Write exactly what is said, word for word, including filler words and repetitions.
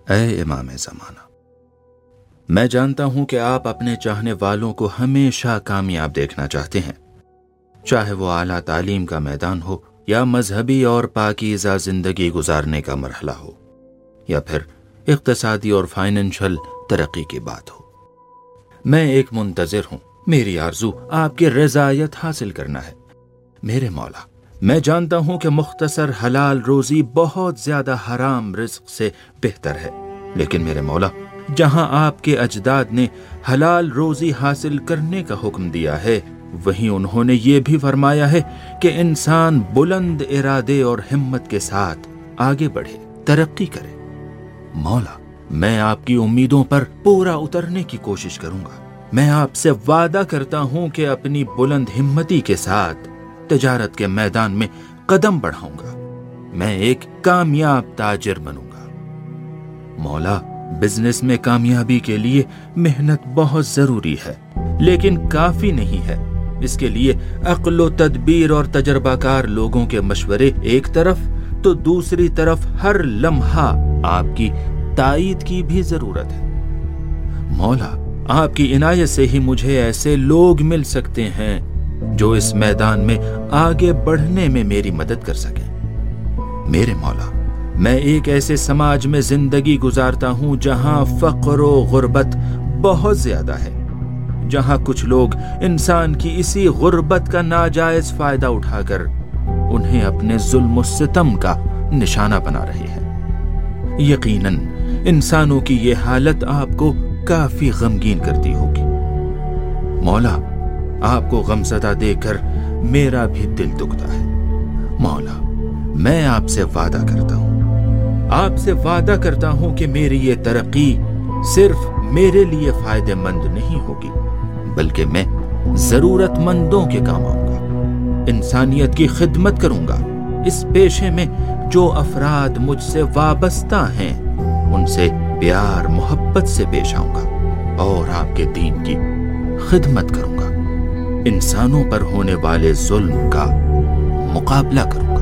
اے امام زمانہ، میں جانتا ہوں کہ آپ اپنے چاہنے والوں کو ہمیشہ کامیاب دیکھنا چاہتے ہیں، چاہے وہ اعلیٰ تعلیم کا میدان ہو یا مذہبی اور پاکیزہ زندگی گزارنے کا مرحلہ ہو، یا پھر اقتصادی اور فائنینشل ترقی کی بات ہو۔ میں ایک منتظر ہوں، میری آرزو آپ کی رضایت حاصل کرنا ہے۔ میرے مولا، میں جانتا ہوں کہ مختصر حلال روزی بہت زیادہ حرام رزق سے بہتر ہے، لیکن میرے مولا، جہاں آپ کے اجداد نے حلال روزی حاصل کرنے کا حکم دیا ہے، وہیں انہوں نے یہ بھی فرمایا ہے کہ انسان بلند ارادے اور ہمت کے ساتھ آگے بڑھے، ترقی کرے۔ مولا، میں آپ کی امیدوں پر پورا اترنے کی کوشش کروں گا۔ میں آپ سے وعدہ کرتا ہوں کہ اپنی بلند ہمتی کے ساتھ تجارت کے میدان میں قدم بڑھاؤں گا۔ میں ایک کامیاب تاجر بنوں گا۔ مولا، بزنس میں کامیابی کے لیے محنت بہت ضروری ہے، لیکن کافی نہیں ہے۔ اس کے لیے عقل و تدبیر اور تجربہ کار لوگوں کے مشورے ایک طرف، تو دوسری طرف ہر لمحہ آپ کی تائید کی بھی ضرورت ہے۔ مولا، آپ کی عنایت سے ہی مجھے ایسے لوگ مل سکتے ہیں جو اس میدان میں آگے بڑھنے میں میری مدد کر سکیں۔ میرے مولا، میں ایک ایسے سماج میں زندگی گزارتا ہوں جہاں فقر و غربت بہت زیادہ ہے، جہاں کچھ لوگ انسان کی اسی غربت کا ناجائز فائدہ اٹھا کر انہیں اپنے ظلم و ستم کا نشانہ بنا رہے ہیں۔ یقیناً انسانوں کی یہ حالت آپ کو کافی غمگین کرتی ہوگی۔ مولا، آپ کو غمزدہ دیکھ کر میرا بھی دل دکھتا ہے۔ مولا، میں آپ سے وعدہ کرتا ہوں آپ سے وعدہ کرتا ہوں کہ میری یہ ترقی صرف میرے لیے فائدہ مند نہیں ہوگی، بلکہ میں ضرورت مندوں کے کام آؤں گا، انسانیت کی خدمت کروں گا۔ اس پیشے میں جو افراد مجھ سے وابستہ ہیں، ان سے پیار محبت سے پیش آؤں گا اور آپ کے دین کی خدمت کروں گا، انسانوں پر ہونے والے ظلم کا مقابلہ کروں گا۔